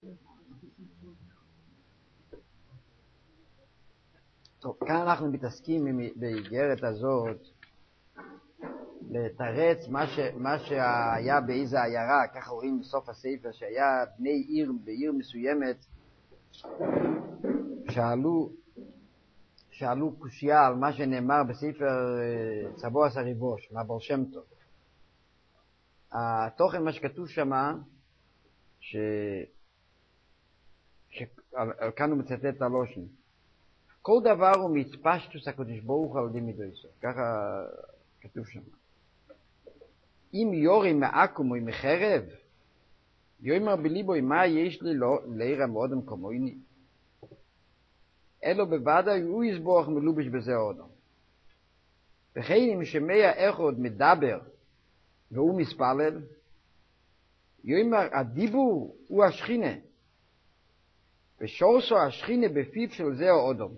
טוב, כאן אנחנו מתעסקים באיגרת הזאת לתרץ מה שהיה באיזה עיירה, ככה רואים בסוף הספר, שהיה בני עיר בעיר מסוימת שאלו קושיה על מה שנאמר בספר צבוע סריבוש, מהבר שם טוב. התוכן מה שכתוב שמה, כאן הוא מצטט את הלושן. כל דבר הוא מתפשטוס הקדוש ברוך על ידי מידוסו. ככה כתוב שם. אם יורי מעקום או מחרב, יאמר בליבו מה יש לי לעיר המאודם כמוני. אלו בוודאי הוא יסבוך מלובש בזה אודם. וכן אם שמע אחד מדבר והוא מספלל, יאמר הדיבור הוא השכינה. ושורסו השכינה בפיו של זה האודם.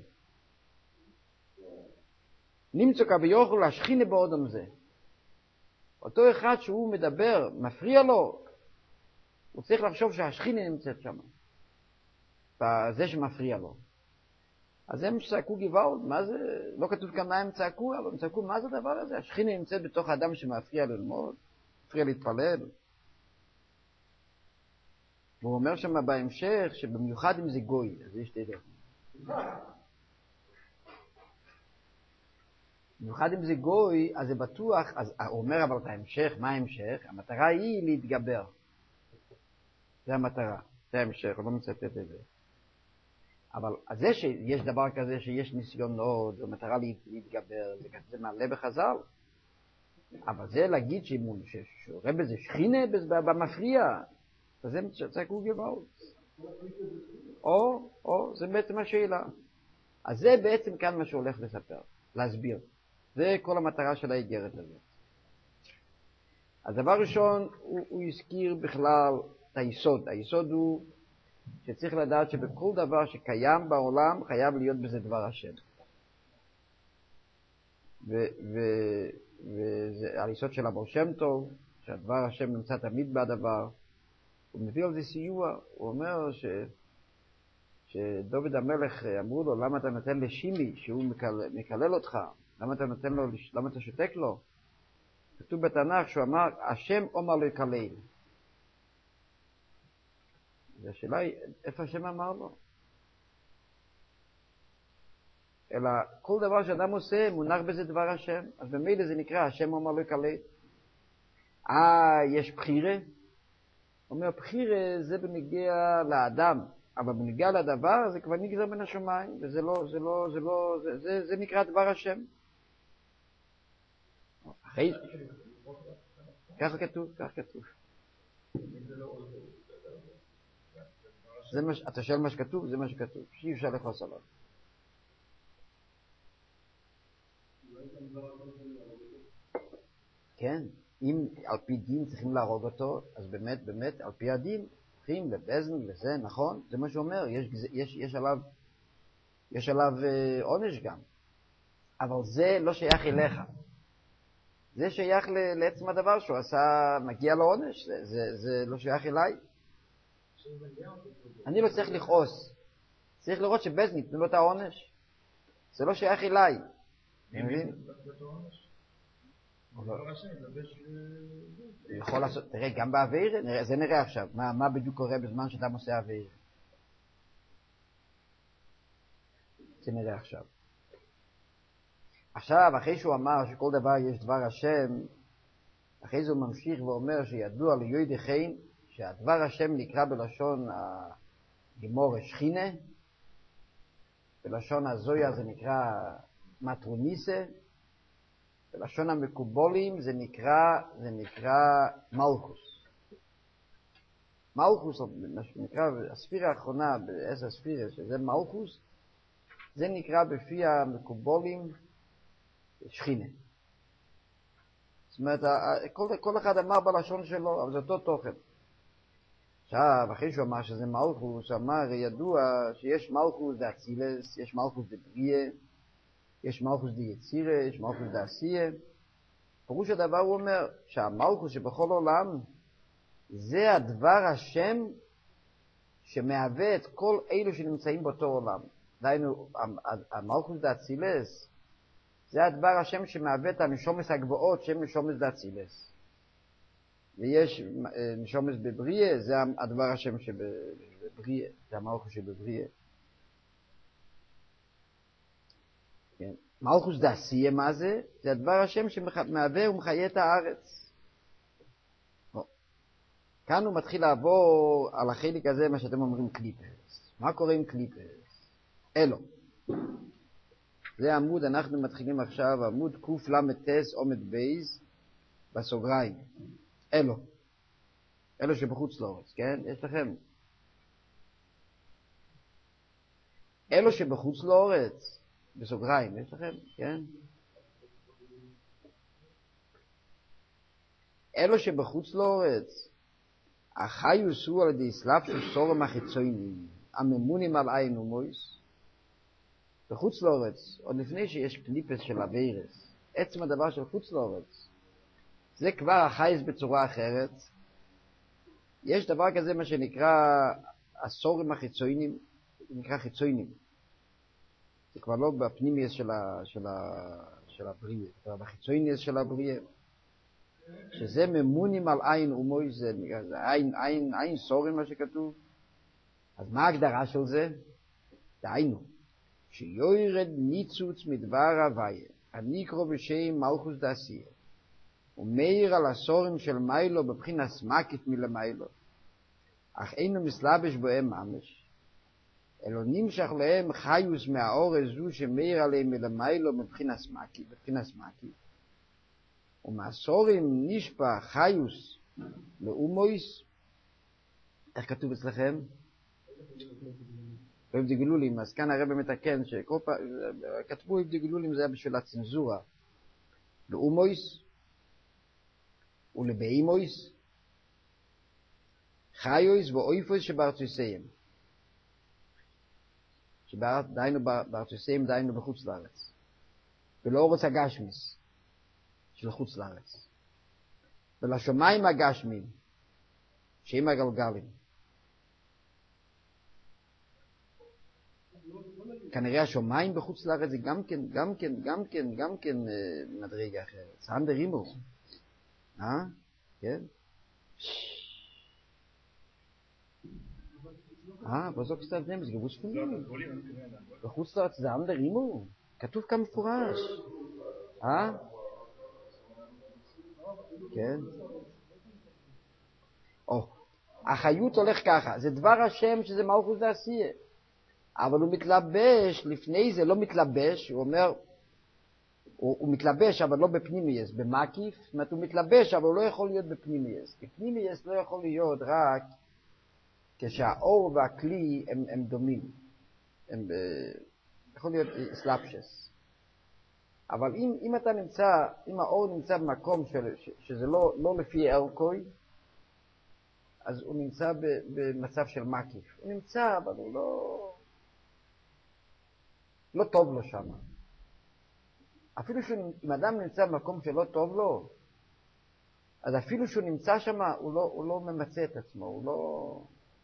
נמצא כביכול השכינה באודם זה. אותו אחד שהוא מדבר, מפריע לו, הוא צריך לחשוב שהשכינה נמצאת שם. זה שמפריע לו. אז הם צעקו גוואלד, מה זה? לא כתוב כאן מה הם צעקו, אבל הם צעקו, מה זה הדבר הזה? השכינה נמצאת בתוך האדם שמפריע ללמוד, מפריע להתפלל. והוא אומר שם בהמשך, שבמיוחד אם זה גוי, אז יש שתי דרכים. במיוחד אם זה גוי, אז זה בטוח, אז הוא אומר אבל את ההמשך, מה ההמשך? המטרה היא להתגבר. זה המטרה, זה ההמשך, הוא לא מצטט את זה. אבל זה שיש דבר כזה שיש ניסיונות, זו מטרה להתגבר, זה מעלה בחז"ל. אבל זה להגיד שרב זה שכינה במפריע, אז הם צעקו גוואלד. או, זה בעצם השאלה. אז זה בעצם כאן מה שהולך לספר, להסביר. זה כל המטרה של האיגרת הזאת. אז דבר ראשון, הוא הזכיר בכלל את היסוד. היסוד הוא שצריך לדעת שבכל דבר שקיים בעולם חייב להיות בזה דבר השם. וזה היסוד של הבר שם טוב, שהדבר השם נמצא תמיד בדבר. הוא מביא על זה סיוע. הוא אומר שדוד המלך אמרו לו, למה אתה נותן לשימי שהוא מקלל אותך? למה אתה נותן לו, למה אתה שותק לו? כתוב בתנ"ך שהוא אמר, השם אומר לו יקלל. והשאלה היא, איפה השם אמר לו? אלא כל דבר שאדם עושה, מונח בזה דבר השם. אז במילא זה נקרא, השם אומר לו יקלל. יש בחירה? הוא אומר, בחירה זה בנגיע לאדם, אבל בנגיע לדבר זה כבר נגזר בין השמיים, וזה זה נקרא דבר השם. אחרי, ככה כתוב. אתה שואל מה שכתוב? זה מה שכתוב, שאי אפשר לכעוס עליו. כן, אם על פי דין צריכים להרוג אותו, אז באמת, על פי הדין, צריכים לבזן, לזה, נכון? זה מה שהוא אומר, יש עליו עונש גם. אבל זה לא שייך אליך. זה שייך לעצם הדבר שהוא עשה, מגיע לו עונש, זה לא שייך אליי. אני לא צריך לכעוס. צריך לראות שבזן ייתנו לו את העונש. זה לא שייך אליי. אני מבין? יכול לעשות, תראה, גם בעביר, זה נראה עכשיו, מה בדיוק קורה בזמן שאתה עושה עביר. זה נראה עכשיו. עכשיו, אחרי שהוא אמר שכל דבר יש דבר השם, אחרי זה הוא ממשיך ואומר שידוע ליודעי חן, שהדבר השם נקרא בלשון הגימור שכינה, בלשון הזויה זה נקרא מטרוניסה, בלשון המקובולים זה נקרא מלכוס. מלכוס, מה שנקרא, הספירה האחרונה בעשר ספירה, שזה מלכוס, זה נקרא בפי המקובולים שכינה. זאת אומרת, כל אחד אמר בלשון שלו, אבל זה אותו תוכן. עכשיו, אחרי שהוא אמר שזה מלכוס, הוא אמר, ידוע שיש מלכוס דה אצילס, יש מלכוס דה בריה, יש מלכוס דה יצירה, יש מלכוס דה עשייה. פירוש הדבר הוא אומר, שהמלכוס שבכל עולם, זה הדבר השם שמהווה את כל אלו שנמצאים באותו עולם. דהיינו, המלכוס דאצילס, זה הדבר השם שמהווה את הנשומס הגבוהות, שם נשומס דאצילס. ויש נשומס בבריאה, זה הדבר השם שבבריאה, זה המלכוס שבבריאה. כן. מלכוס דאסיה, מה זה? זה הדבר השם שמהווה ומחיה את הארץ. כאן הוא מתחיל לעבור על החלק הזה, מה שאתם אומרים קליפרס. מה קורה עם קליפרס? אלו. זה עמוד, אנחנו מתחילים עכשיו, עמוד קל"ס עומד בייז, בסוגריים. אלו. אלו שבחוץ לארץ, כן? יש לכם. אלו שבחוץ לארץ, בסוגריים, יש לכם, כן? אלו שבחוץ לארץ, החיוס הוא על ידי סלאפ של סורם החיצוינים, הממונים על עין ומויס, בחוץ לארץ, עוד לפני שיש קליפס של הווירס, עצם הדבר של חוץ לארץ, זה כבר החייס בצורה אחרת. יש דבר כזה מה שנקרא הסורם החיצוינים, זה נקרא חיצוינים. זה כבר לא בפנימיוס של הבריאה, זה בחיצויניוס של הבריאה. שזה ממונים על עין ומויס, זה עין סורם מה שכתוב. אז מה ההגדרה של זה? דהיינו, שיורד ניצוץ מדבר הוויה, הנקרא בשם מלכוס דאסיה, ומאיר על הסורים של מיילו בבחינת סמקית מלמיילו, אך אינו מסלבש בהם ממש, אלא נמשך להם חיוס מהאור הזו שמאיר עליהם מלמיילו בבחינת סמקית, ומהסורים נשפע חיוס לאומויס. איך כתוב אצלכם? אוהב דגלולים, אז כאן הרב מתקן שכל פעם, כתבו אוהב דגלולים זה היה בשביל הצנזורה. לאומויס ולבהימויס, חיוס ואויפויס שבארצויסיהם. דהיינו בארצויסיהם, דהיינו בחוץ לארץ. ולאורץ הגשמיס של חוץ לארץ. ולשמיים הגשמים, שהם הגלגלים. כנראה השמיים בחוץ לארץ זה גם כן מדרגה אחרת. זה אנדר הימל. כן? was sagst du denn? Das gewusst von mir. בחוץ לארץ זה אנדר הימל. כתוב כאן מפורש. כן? החיות הולך ככה. זה דבר השם שזה מלכוס דאסיה. אבל הוא מתלבש, לפני זה לא מתלבש, הוא אומר, הוא מתלבש אבל לא בפנימייס, במקיף, זאת אומרת הוא מתלבש אבל הוא לא יכול להיות בפנימייס, כי פנימייס לא יכול להיות רק כשהאור והכלי הם דומים, הם יכול להיות סלאפשס, אבל אם אתה נמצא, אם האור נמצא במקום שזה לא לפי אלקוי, אז הוא נמצא במצב של מקיף, הוא נמצא אבל הוא לא טוב לו שם. אפילו אם אדם נמצא במקום שלא טוב לו, אז אפילו שהוא נמצא שם, הוא לא ממצא את עצמו, הוא לא...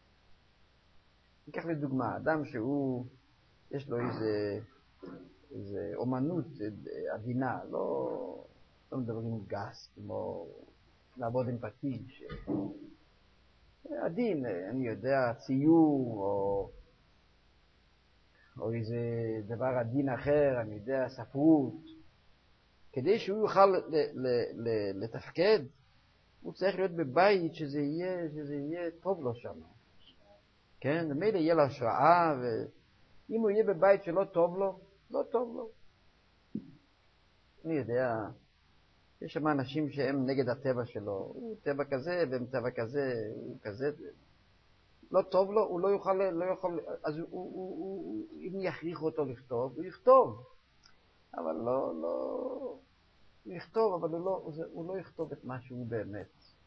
ניקח לדוגמה, אדם שהוא, יש לו איזה אומנות עדינה, לא מדברים גס, כמו לעבוד עם פטיש. עדין, אני יודע, ציור, או איזה דבר עדין אחר, אני יודע, ספרות. כדי שהוא יוכל לתפקד, הוא צריך להיות בבית שזה יהיה טוב לו שם. כן? ומילא יהיה לו השראה, ואם הוא יהיה בבית שלא טוב לו, לא טוב לו. אני יודע, יש שם אנשים שהם נגד הטבע שלו. הוא טבע כזה, והם טבע כזה, הוא כזה. לא טוב לו, הוא לא יוכל, אז אם יכריחו אותו לכתוב, הוא יכתוב. אבל הוא יכתוב, אבל הוא לא יכתוב את מה שהוא באמת.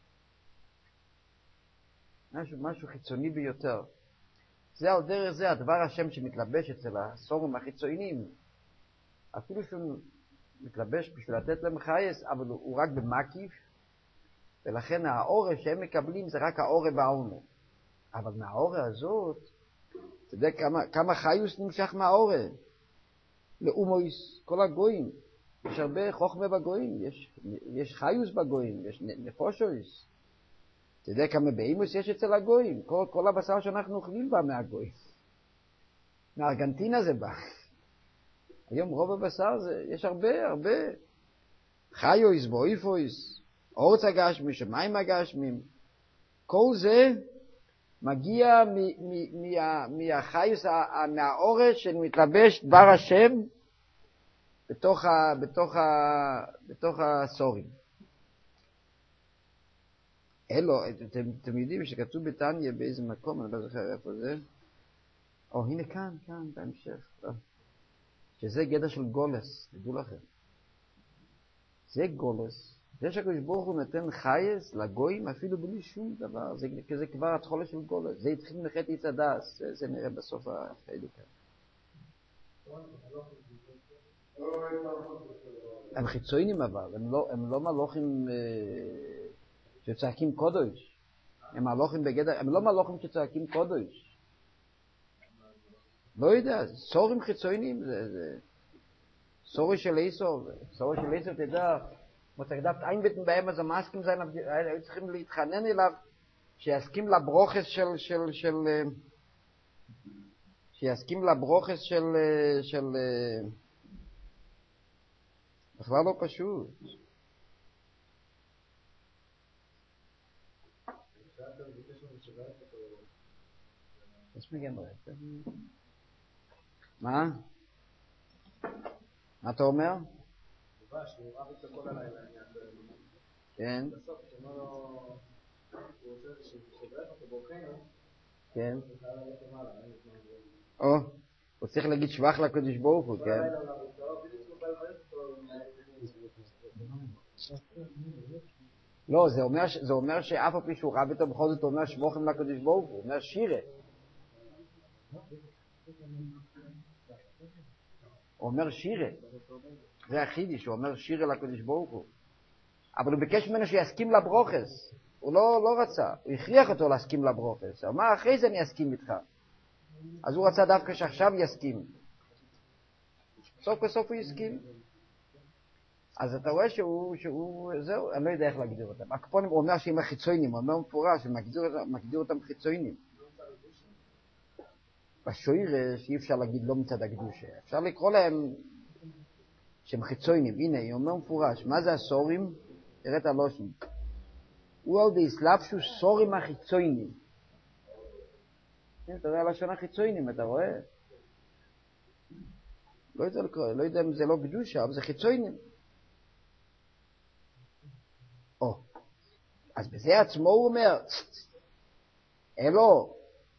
משהו חיצוני ביותר. זה על דרך זה, הדבר השם שמתלבש אצל הסורים החיצוניים. אפילו שהוא מתלבש בשביל לתת להם חייס, אבל הוא רק במקיף, ולכן האור שהם מקבלים זה רק האור בעלמא. אבל מהאורה הזאת, אתה יודע כמה חיוס נמשך מהאורה? לאומויס, כל הגויים. יש הרבה חוכמה בגויים, יש חיוס בגויים, יש נפושויס. אתה יודע כמה באימוס יש אצל הגויים? כל הבשר שאנחנו אוכלים בא מהגויים. מארגנטינה זה בא. היום רוב הבשר יש הרבה חיוס, בויפויס, אורץ הגשמי, שמיים הגשמים. כל זה מגיע מהחיוס, מהאורץ שמתלבש דבר השם בתוך הסורים. אלו, אתם יודעים שכתוב בתניה באיזה מקום, אני לא זוכר איפה זה. הנה כאן, בהמשך. שזה גדר של גולס, תדעו לכם. זה גולס. זה שהקדוש ברוך הוא נותן חייס לגויים אפילו בלי שום דבר. זה כבר התחולה של גולס. זה התחיל מחטא עץ הדס. זה נראה בסוף החלק. הם חיצוניים אבל, הם לא מלוכים שצועקים קודש. הם מלוכים בגדר, הם לא מלוכים שצועקים קודש. לא יודע, סורים חיצוניים זה סורי של איסור, תדע, מוצגדת איינבטן בהם, אז המאסקים זין, היו צריכים להתחנן אליו, שיסכים לברוכס של בכלל לא פשוט. מה? מה אתה אומר? כן. כן. הוא צריך להגיד שבח לקדוש ברוך הוא, כן? לא, זה אומר שאף הפי שהוא רב איתו בכל זאת אומר שבוחם לקדוש ברוך הוא, אומר שירה. הוא אומר שירה. זה החידיש, הוא אומר שירה לקדוש ברוך הוא. אבל הוא ביקש ממנו שיסכים לברוכס. הוא לא רצה, הוא הכריח אותו להסכים לברוכס. הוא אמר, אחרי זה אני אסכים איתך. אז הוא רצה דווקא שעכשיו יסכים. סוף בסוף הוא יסכים. אז אתה רואה שהוא זהו, אני לא יודע איך להגדיר אותם. הקפונים הוא אומר שהם החיצוינים, הוא אומר מפורש, שמגדיר אותם חיצוינים. בשוירש אי אפשר להגיד לא מצד הקדושה. אפשר לקרוא להם שהם חיצוינים. הנה, הוא אומר מפורש, מה זה הסורים? תראה את הלושן. הוא על דאסלאפשו סורים החיצוינים. אתה רואה לשון החיצוינים, אתה רואה? לא יודע אם זה לא קדושה, אבל זה חיצוינים. אז בזה עצמו הוא אומר, אלו,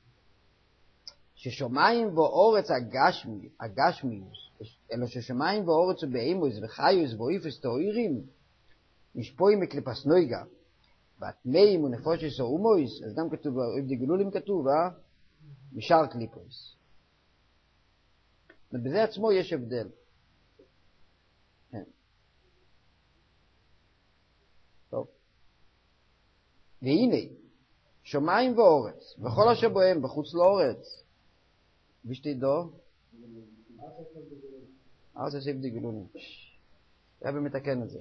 ששומעים ואורץ הגשמיוס, אלו ששומעים ואורץ ובאימוס וחיוס ואיפס תאוירים, נשפועים מקליפס נויגה, והטמאים ונפושס או אומויס, אז גם כתוב, אוהב גלולים כתוב, משאר קליפוס. ובזה עצמו יש הבדל. טוב. והנה, שומעים ואורץ, וכל אשר בהם בחוץ לאורץ, ושתדעו, אז עשב דגלונים. היה במתקן את זה.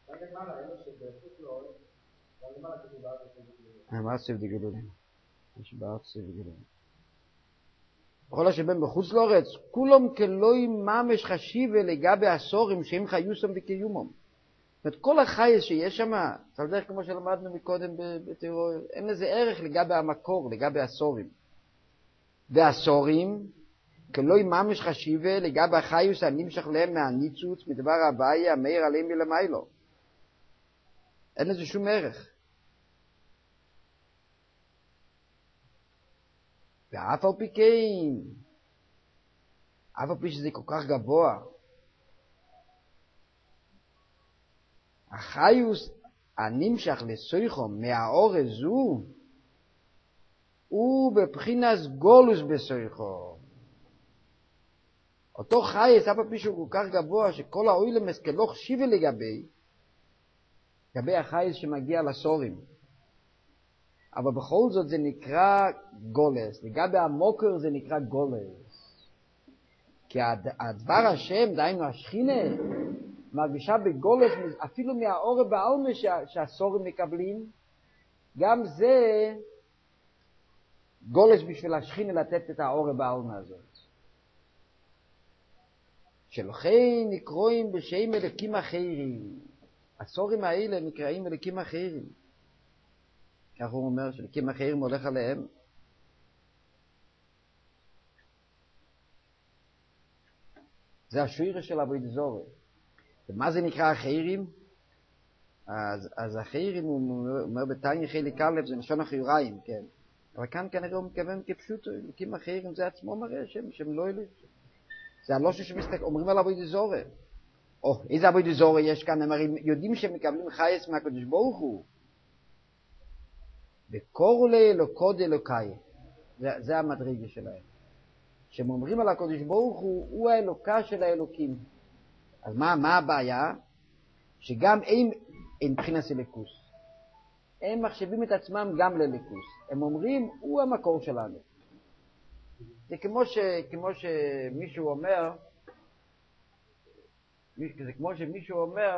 מה עשב דגלונים? יש בארץ עשב דגלונים. בכל אשר בהם בחוץ לאורץ, כולם כלוי ממש חשיבה לגבי הסורים שהם חיוסם וקיומם. זאת אומרת, כל החייס שיש שם, אתה יודע כמו שלמדנו מקודם בתיאור, אין לזה ערך לגבי המקור, לגבי הסורים. והסורים, כלוי ממש חשיבה לגבי החייס הנמשך להם מהניצוץ, מדבר הבאי, המאיר עליהם מלמיילו. אין לזה שום ערך. ואף על פי כן, אף על פי שזה כל כך גבוה, החיוס הנמשך לסויכום מהאור הזו, הוא בבחינס גולוס בסויכום. אותו חייס, אף על פי שהוא כל כך גבוה, שכל האוילמס כלא חשיבה לגבי החייס שמגיע לסורים. אבל בכל זאת זה נקרא גולס. לגבי המוקר זה נקרא גולס. כי הדבר השם, דהיינו השכינה, מרגישה בגולס, אפילו מהאור בעלמה שהסורים מקבלים, גם זה גולס בשביל השכינה לתת את האור בעלמה הזאת. שלכן נקראים בשם אלוקים אחרים. הסורים האלה נקראים אלוקים אחרים. כך הוא אומר שאלוקים אחרים הולך עליהם. זה השורש של עבודת זרה. ומה זה נקרא אחרים? אז אחרים הוא אומר בתניא חלק א' זה לשון החיוריים, כן. אבל כאן כנראה הוא מתכוון כפשוט, אלוקים אחרים זה עצמו מראה שהם לא אלוהים. זה הלושן שאומרים על עבודת זרה. איזה עבודת זרה יש כאן? הם יודעים שהם מקבלים חייס מהקדוש ברוך הוא. וקוראו לאלוקו דאלוקאי. זה המדרגה שלהם. שהם אומרים על הקדוש ברוך הוא האלוקה של האלוקים. אז מה הבעיה? שגם הם מבחינת אלוקות. הם מחשבים את עצמם גם לאלוקות. הם אומרים, הוא המקור שלנו. זה כמו שמישהו אומר, זה כמו שמישהו אומר,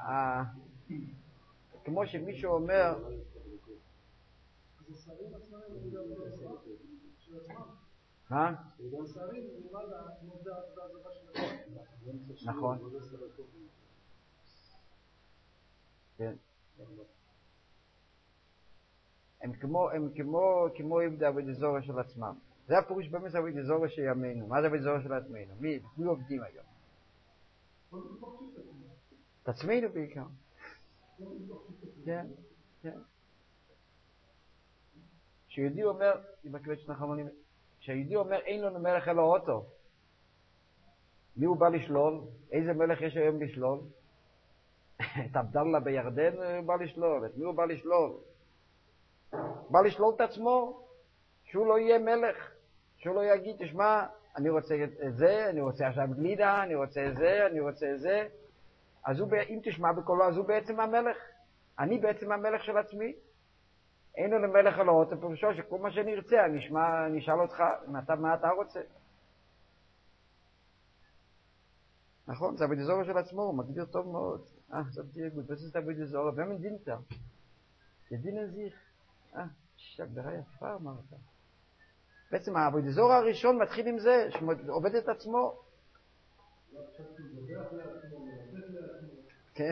כמו שמישהו אומר, נכון. כן. הם כמו עבדי עבודת זרה של עצמם. זה הפירוש באמת עבודת זרה של ימינו. מה זה עבודת זרה של עצמנו? מי עובדים היום? את עצמנו בעיקר. כן, כן. כשיהודי אומר, כשיהודי אומר אין לנו מלך אלא אותו, מי הוא בא לשלול? איזה מלך יש היום לשלול? את עבדאללה בירדן הוא בא לשלול. את מי הוא בא לשלול? בא לשלול את עצמו, שהוא לא יהיה מלך, שהוא לא יגיד, תשמע, אני רוצה את זה, אני רוצה עכשיו גלידה, אני רוצה את זה, אני רוצה את זה. אז אם תשמע בקולו, אז הוא בעצם המלך. אני בעצם המלך של עצמי. אין לנו מלך אלא אותו, פירושו שכל מה שאני ארצה, אני אשאל אותך, מה אתה רוצה? נכון, זה עבודת זרה של עצמו, הוא מגדיר טוב מאוד. זאת תהיה גוד, זה עבודת זרה, והם דינתה. זה דין הזיך. הגדרה יפה אמרת. בעצם העבודת זרה הראשון מתחיל עם זה, שעובד את עצמו. כן.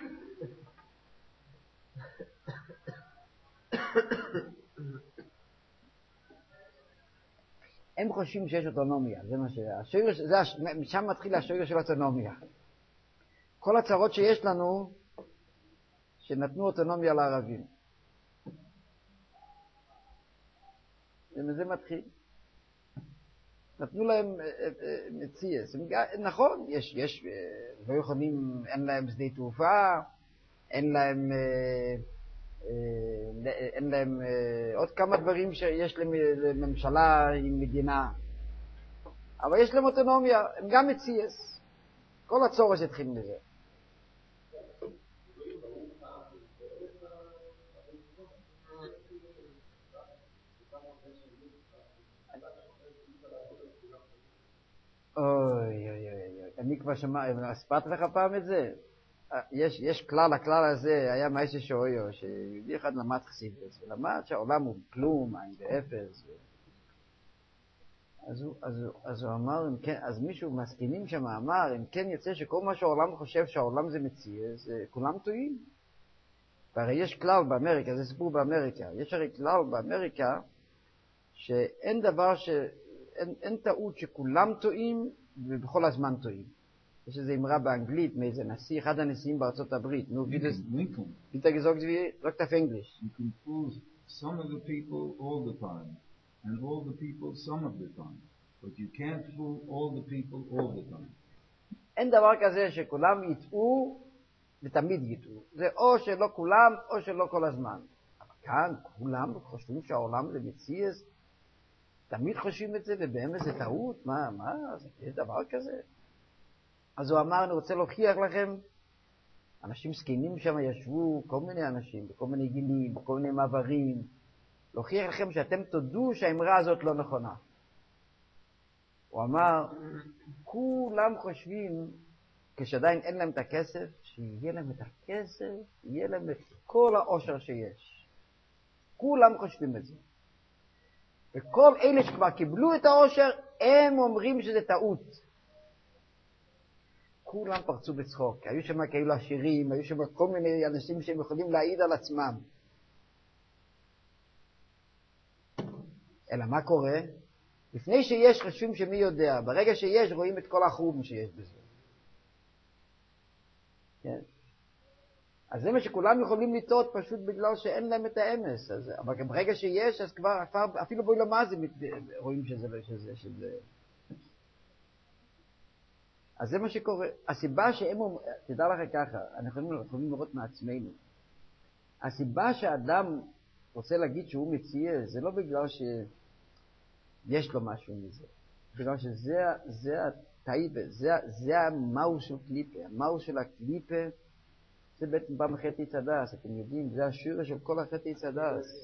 הם חושבים שיש אוטונומיה, זה מה משם מתחיל השורש של אוטונומיה. כל הצרות שיש לנו, שנתנו אוטונומיה לערבים. ומזה מתחיל. נתנו להם מציאס. נכון, יש, לא יכולים, אין להם שדה תעופה, אין להם עוד כמה דברים שיש לממשלה עם מדינה. אבל יש להם אוטונומיה, הם גם מציאס. כל הצורש התחיל מזה. אוי, אני כבר הספרת לך פעם את זה? יש כלל, הכלל הזה היה מייסה שאויו, שיהודי אחד למד חסידות, ולמד שהעולם הוא כלום, אין ואפס. אז הוא אמר, אז מישהו מסכימים שם אמר, אם כן יוצא שכל מה שהעולם חושב שהעולם זה מציאס, כולם טועים. והרי יש כלל באמריקה, זה סיפור באמריקה, יש הרי כלל באמריקה, שאין דבר אין טעות שכולם טועים ובכל הזמן טועים. יש איזו אמרה באנגלית מאיזה נשיא, אחד הנשיאים בארצות הברית. Lincoln. ביטה gesagt auf English. You can fool some of the people all the time, and all the people some of the time, but you can't fool all the people all the time. אין דבר כזה שכולם יטעו ותמיד יטעו. זה או שלא כולם או שלא כל הזמן. אבל כאן כולם חושבים שהעולם זה מציאס, תמיד חושבים את זה, ובאמת זה טעות, מה, יש דבר כזה? אז הוא אמר, אני רוצה להוכיח לכם, אנשים סקינים שם ישבו, כל מיני אנשים, בכל מיני גילים, בכל מיני מעברים, להוכיח לכם שאתם תודו שהאמרה הזאת לא נכונה. הוא אמר, כולם חושבים, כשעדיין אין להם את הכסף, שיהיה להם את הכסף, יהיה להם את כל העושר שיש. כולם חושבים את זה. וכל אלה שכבר קיבלו את העושר, הם אומרים שזה טעות. כולם פרצו בצחוק. היו שם כאלו עשירים, היו שם כל מיני אנשים שהם יכולים להעיד על עצמם. אלא מה קורה? לפני שיש חושבים שמי יודע, ברגע שיש רואים את כל החום שיש בזה. כן? אז זה מה שכולם יכולים לטעות פשוט בגלל שאין להם את האמס. אבל ברגע שיש, אז כבר אפילו בואי למה זה רואים שזה. אז זה מה שקורה. הסיבה שהם אומרים, תדע לך ככה, אנחנו יכולים לראות מעצמנו. הסיבה שהאדם רוצה להגיד שהוא מציע, זה לא בגלל שיש לו משהו מזה. בגלל שזה הטייבה, זה המאו של קליפה. המאו של הקליפה, זה בעצם בא מחטא עץ הדס, אתם יודעים, זה השורש של כל החטא עץ הדס.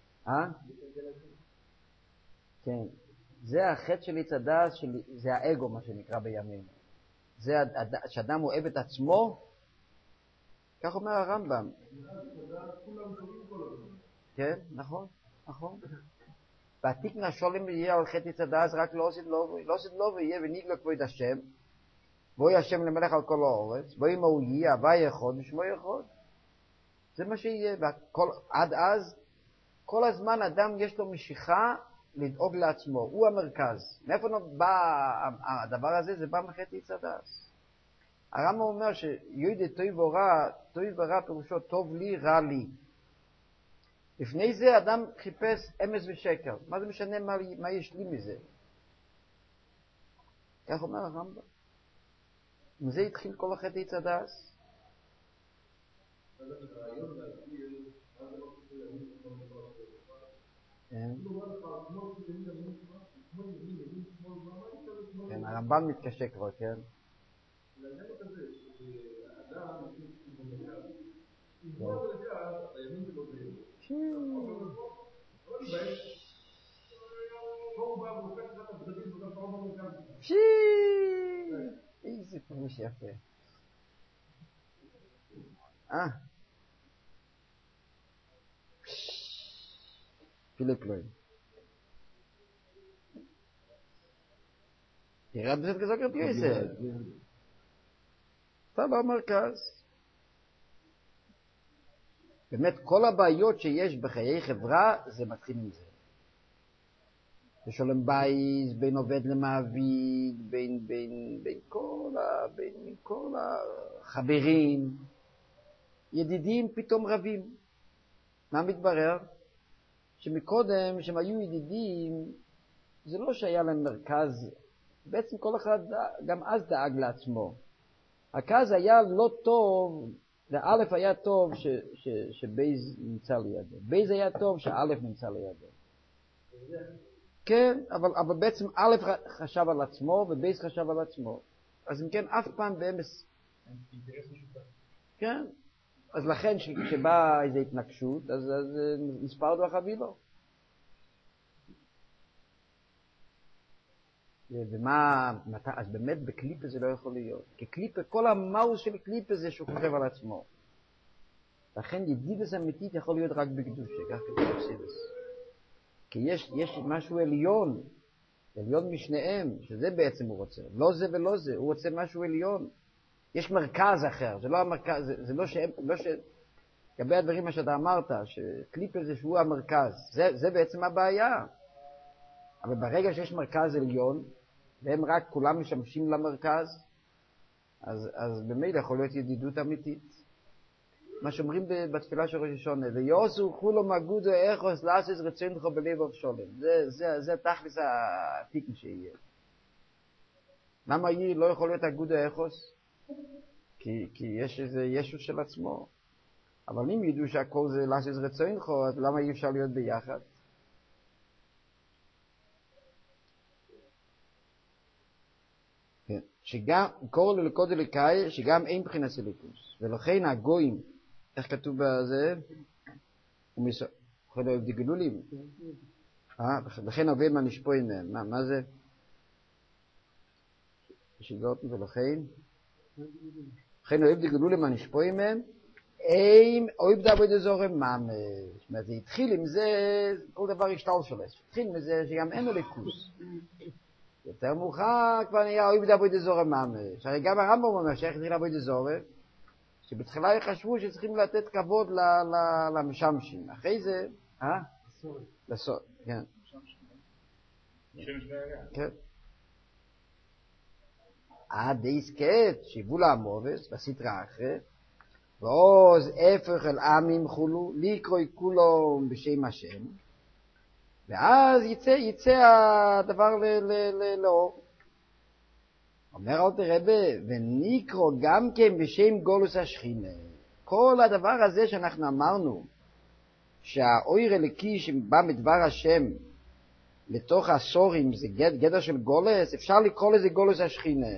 כן. זה החטא של עץ הדס, זה האגו, מה שנקרא בימינו. זה שאדם אוהב את עצמו, כך אומר הרמב"ם. כן, נכון, נכון. והתיקנה שולם יהיה על חטא עץ הדס רק לא עושה לו ויהיה וניגלה כבוד השם, בואי השם למלך על כל האורץ, בואי מה הוא יהיה, הווה יחוד ושמו יחוד. זה מה שיהיה. עד אז, כל הזמן אדם יש לו משיכה לדאוג לעצמו, הוא המרכז. מאיפה בא הדבר הזה? זה בא מחטא עץ הדס. הרמב"ם אומר שיודע טוב ורע, טוב ורע פירושו טוב לי, רע לי. לפני זה אדם חיפש אמס ושקר. מה זה משנה מה יש לי מזה? כך אומר הרמב"ם. מזה התחיל כל החטא עץ הדס. כן, הרמב"ם מתקשה כבר, כן? איזה פירוש יפה. פיליפ לוין. ירד בזה כזאת כרטיסת. אתה במרכז. באמת כל הבעיות שיש בחיי חברה זה מתחיל מזה. בשולם בייס, בין עובד למעביד, בין כל החברים, ידידים פתאום רבים. מה מתברר? שמקודם שהם היו ידידים, זה לא שהיה להם מרכז, בעצם כל אחד גם אז דאג לעצמו. הכז היה לא טוב, לאלף היה טוב שבייז נמצא לידו. בייז היה טוב שאלף נמצא לידו. כן, אבל בעצם אלף חשב על עצמו ובייז חשב על עצמו. אז אם כן, אף פעם באמס... כן, אז לכן כשבאה איזו התנגשות, אז נספרדו החבילו. אז באמת בקליפה זה לא יכול להיות. כי קליפה, כל המאוס של קליפה זה שהוא חושב על עצמו. לכן ידידס אמיתית יכול להיות רק בקדושה, כך כתוב סידס. כי יש משהו עליון משניהם, שזה בעצם הוא רוצה. לא זה ולא זה, הוא רוצה משהו עליון. יש מרכז אחר, זה לא המרכז, זה לא ש... לגבי הדברים מה שאתה אמרת, שקליפה זה שהוא המרכז, זה בעצם הבעיה. אבל ברגע שיש מרכז עליון, והם רק כולם משמשים למרכז, אז במילא יכול להיות ידידות אמיתית. מה שאומרים בתפילה של ראש השונה, ויוסו כולו מגודו איכוס לעשות רצונך בלב אבשולם. זה תכלס התיקן שיהיה. למה לא יכול להיות אגודו איכוס? כי יש איזה ישו של עצמו. אבל אם ידעו שהכל זה לעשות רצונך, אז למה אי אפשר להיות ביחד? שגם, קורא ללכוד אליקאי, שגם אין בחינת סיליקוס. ולכן הגויים, איך כתוב בזה? לכן אוהב דגלולים. לכן עובד מה נשפוי מהם. מה זה? שגות ולכן? לכן אוהב דגלולים מה נשפוי מהם. אוהב דעבוד זורם ממש. זאת אומרת, זה התחיל עם זה, כל דבר השתל שלו. התחיל עם זה שגם אין לו ליכוס. יותר מאוחר כבר נהיה אוהב דעבוד זורם ממש. הרי גם הרמב"ם אומר שאיך התחיל לעבוד זורם, שבתחילה חשבו שצריכים לתת כבוד למשמשים. אחרי זה, לסוד, כן. כן. עד דייסקט, שיבול המובס, בסתרה אחרת, ועוז הפך אל עמים חולו, לקרוי כולו בשם השם, ואז יצא הדבר לאור. אומר אל תרבה, ונקרו גם כן בשם גולוס השכינה. כל הדבר הזה שאנחנו אמרנו, שהאויר אליקי שבא מדבר השם לתוך הסורים, זה גדר של גולס, אפשר לקרוא לזה גולוס השכינה.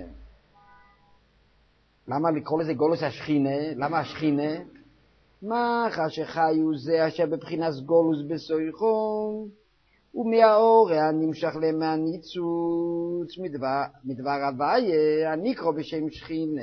למה לקרוא לזה גולוס השכינה? למה השכינה? מה חשחיו זה אשר בבחינת גולוס בסויכון, ומהאור הנמשך להם מהניצוץ מדבר הוויה, הנקרא בשם שכינה.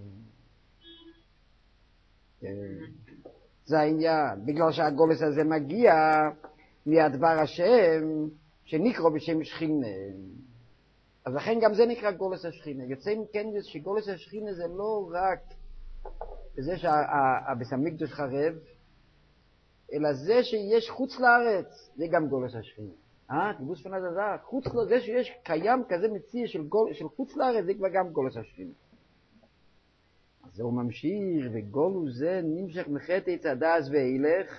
זה העניין, בגלל שהגולס הזה מגיע מהדבר השם שנקרא בשם שכינה. אז לכן גם זה נקרא גולס השכינה. יוצא מכן שגולס השכינה זה לא רק זה שהבית המקדש חרב, אלא זה שיש חוץ לארץ, זה גם גולס השכינה. כיבוש פני זזר, חוץ לזה שיש קיים כזה מציע של חוץ לארץ, זה כבר גם גולס השכינה. אז הוא ממשיך, וגולוס זה נמשך מחטא צדס ואילך,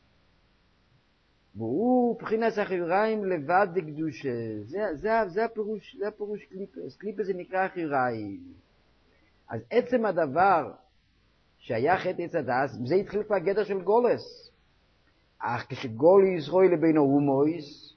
והוא בחינת החיריים לבד דקדושה. זה הפירוש קליפס. קליפס זה נקרא חיריים. אז עצם הדבר שהיה חטא צדס, זה התחיל כבר גדר של גולס. אך כשגול ישראל לבין ההומויס,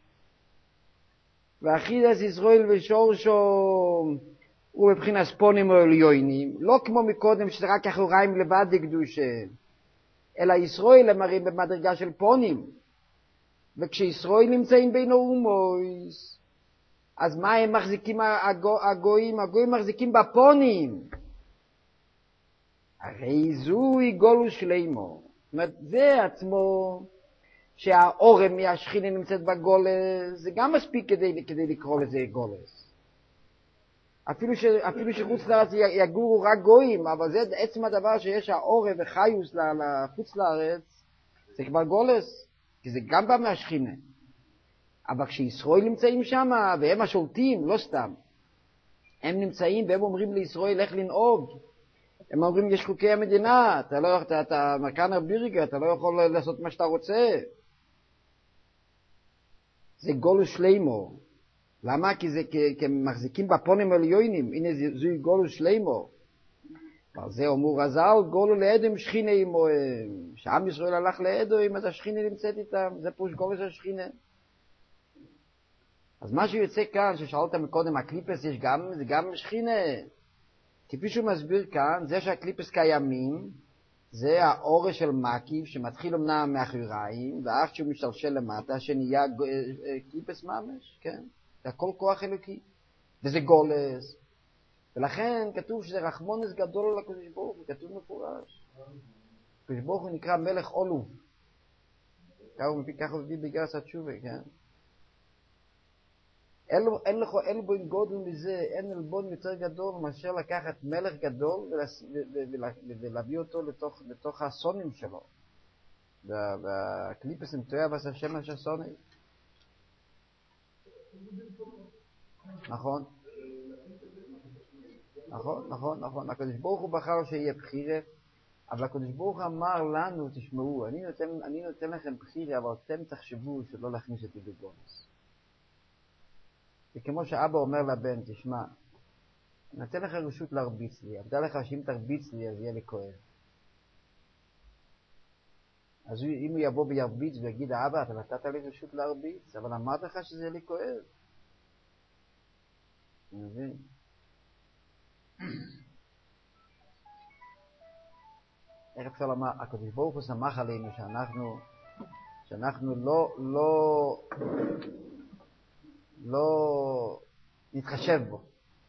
ואחידס ישראל ושורשו הוא בבחינת ספונים או עליונים, לא כמו מקודם שזה רק החיריים לבד דקדושה, אלא ישראל הם הרי במדרגה של פונים. וכשישראל נמצאים בין האומויס, אז מה הם מחזיקים הגויים? הגויים מחזיקים בפונים. הרי זוהי גולוס שלמה. זאת אומרת, זה עצמו שהאורם מהשכינה נמצאת בגולס, זה גם מספיק כדי לקרוא לזה גולס. אפילו שחוץ לארץ יגורו רק גויים, אבל זה עצם הדבר שיש האורם וחיוס לחוץ לארץ, זה כבר גולס. כי זה גם בא מהשכינה. אבל כשישראל נמצאים שם, והם השולטים, לא סתם. הם נמצאים והם אומרים לישראל איך לנהוג. הם אומרים יש חוקי המדינה, אתה מקאנר בירגר, אתה לא יכול לעשות מה שאתה רוצה. זה גולוס שלמה. למה? כי הם מחזיקים בפונים עליונים. הנה זוהי גולוס שלמה. אבל זה אומר רז"ל, גולו לאדם שכינה עמהם. כשעם ישראל הלך לאדם, אז השכינה נמצאת איתם. זה פירוש גולוס השכינה. אז מה שיוצא כאן, ששאלת מקודם, הקליפס יש זה גם שכינה. כפי שהוא מסביר כאן, זה שהקליפס קיימים, זה האור של מקיף, שמתחיל אמנם מאחוריים, ואף שהוא משתלשל למטה, שנהיה קליפס ממש, כן? זה הכל כוח אלוקי. וזה גולס. ולכן כתוב שזה רחמונס גדול על הקדוש ברוך הוא, כתוב מפורש. הקדוש ברוך הוא נקרא מלך עולוב. ככה הוא מביא בגרס התשובה, כן? אין בו גודל מזה, אין אלבון יותר גדול מאשר לקחת מלך גדול ולהביא אותו לתוך הסונים שלו. והקליפס עם תויה ועשה שמש הסונים. נכון? נכון. הקדוש ברוך הוא בחר שיהיה בחירה, אבל הקדוש ברוך הוא אמר לנו, תשמעו, אני נותן לכם בחירה, אבל אתם תחשבו שלא להכניס אותי בגולס. זה כמו שאבא אומר לבן, תשמע, אני נותן לך רשות להרביץ לי, עבדה לך שאם תרביץ לי אז יהיה לי כואב. אז אם הוא יבוא וירביץ ויגיד, אבא, אתה נתת לי רשות להרביץ, אבל אמרת לך שזה יהיה לי כואב. אני מבין? איך אפשר לומר, הקדוש ברוך הוא שמח עלינו שאנחנו לא נתחשב בו.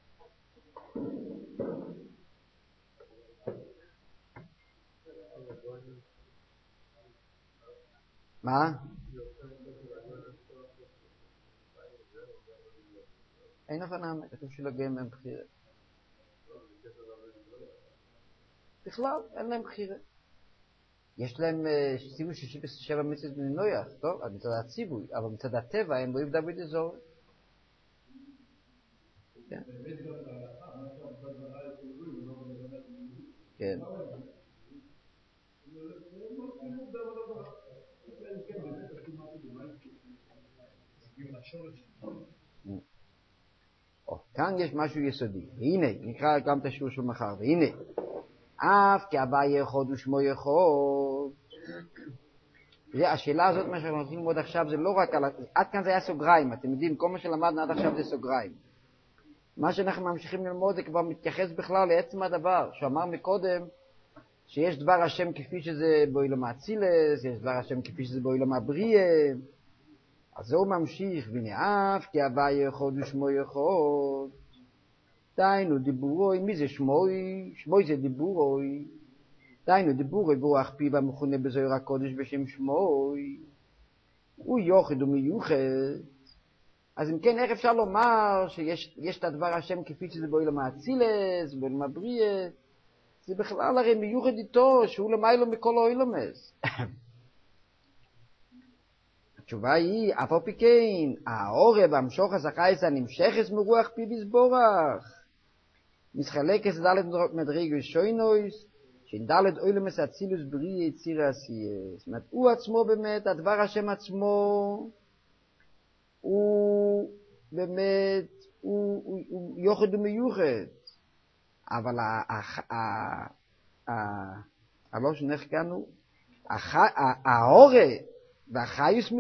מה? אין הבנה, כתוב שלגויים הם בחירה. בכלל, אין להם בחירה. יש להם ציווי 67 מצוות בני נוח, טוב? אז מצד הציווי, אבל מצד הטבע הם רואים דוד אזור. כן. כן. כאן יש משהו יסודי. והנה, נקרא גם את השיעור של מחר. והנה, אף כי הוויה אחד ושמו אחד. השאלה הזאת, מה שאנחנו הולכים ללמוד עכשיו, זה לא רק על... עד כאן זה היה סוגריים. אתם יודעים, כל מה שלמדנו עד עכשיו זה סוגריים. מה שאנחנו ממשיכים ללמוד זה כבר מתייחס בכלל לעצם הדבר. שאמר מקודם, שיש דבר השם כפי שזה בעולם האצילס, יש דבר השם כפי שזה בעולם הבריאה. אז זהו ממשיך, והנה אף כי הוויה אחד ושמו אחד. דיינו דיבורוי, מי זה שמוי? שמוי זה דיבורוי. דיינו דיבורוי ברוח פיו המכונה בזוהר הקודש בשם שמוי. הוא יוחד ומיוחד. אז אם כן, איך אפשר לומר שיש את הדבר השם כפי שזה בעולם האצילס, בעולם הבריאה? זה בכלל הרי מיוחד איתו, שהוא למיילו מכל העולמות. התשובה היא, אף על פי כן, העורב המשוך הזכייס הנמשכס מרוח פיו יסבורך. מתחלקת ד' מדרגות שוינויס, שד' עולמות אצילוס בריאה יציר עשייה. זאת אומרת, הוא עצמו באמת, הדבר השם עצמו, הוא באמת, הוא יוחד ומיוחד. אבל הלא שנחקנו, העורב והחיוס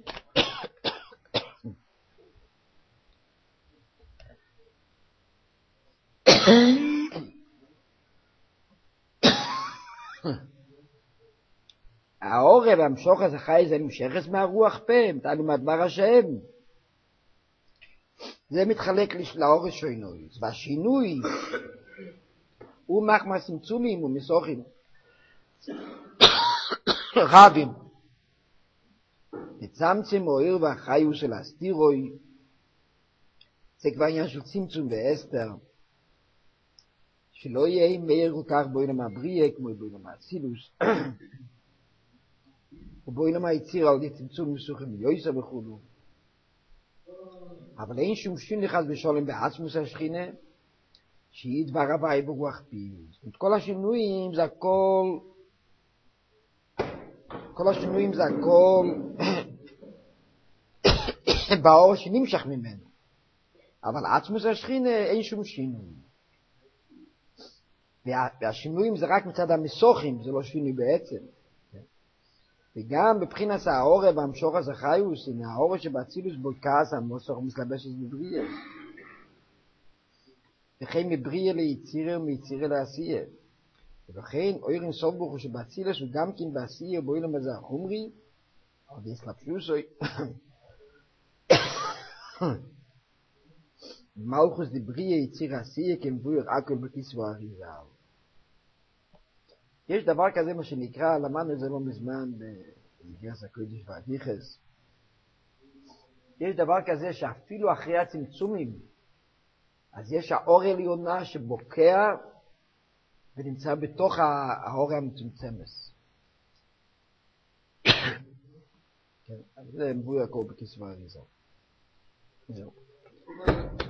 העורב והמשוך הזה חי זה נמשכס מהרוח פה, תענו מהדבר השם. זה מתחלק לעורב שוינויס, והשינוי הוא מחמס צמצומים ומסוכים רבים. נצמצם אוהר והחיוס של הסתירוי, זה כבר עניין של צמצום ואסתר, שלא יהיה מאיר כל כך בעולם הבריאה כמו בעולם האצילוס, ובעולם היציר על ידי צמצום מסוכים יויסה וכולו. אבל אין שום שינוי חס ושלום בעצמוס השכינה, שהיא דבר הוואי ברוח פיו. כל השינויים זה הכל, באור שנמשך ממנו. אבל עצמוס השכינה אין שום שינוי. והשינויים זה רק מצד המסוכים, זה לא שינוי בעצם. וגם בבחינת העורב והמשוך הזכיוס, הנה העורב שבאצילוס בו כעס המוסר מסלבשת בבריאה. וכן מבריאה ליצירה ומיצירה לעשייה. ולכן אויר אינסוף ברוך הוא שבאצילוס הוא גם כן בעשייה ובעולם הזה החומרי, אבל יסלבשוסוי. מלכוס דבריאה יצירה עשייה כמבויר הכל בכיסו האריזה. יש דבר כזה מה שנקרא, למדנו את זה לא מזמן בגרס הקודש והדיחס. יש דבר כזה שאפילו אחרי הצמצומים, אז יש האור העליונה שבוקע ונמצא בתוך האור המצומצמס. כן, זה מבוי הכל בכיסו האריזה. זהו.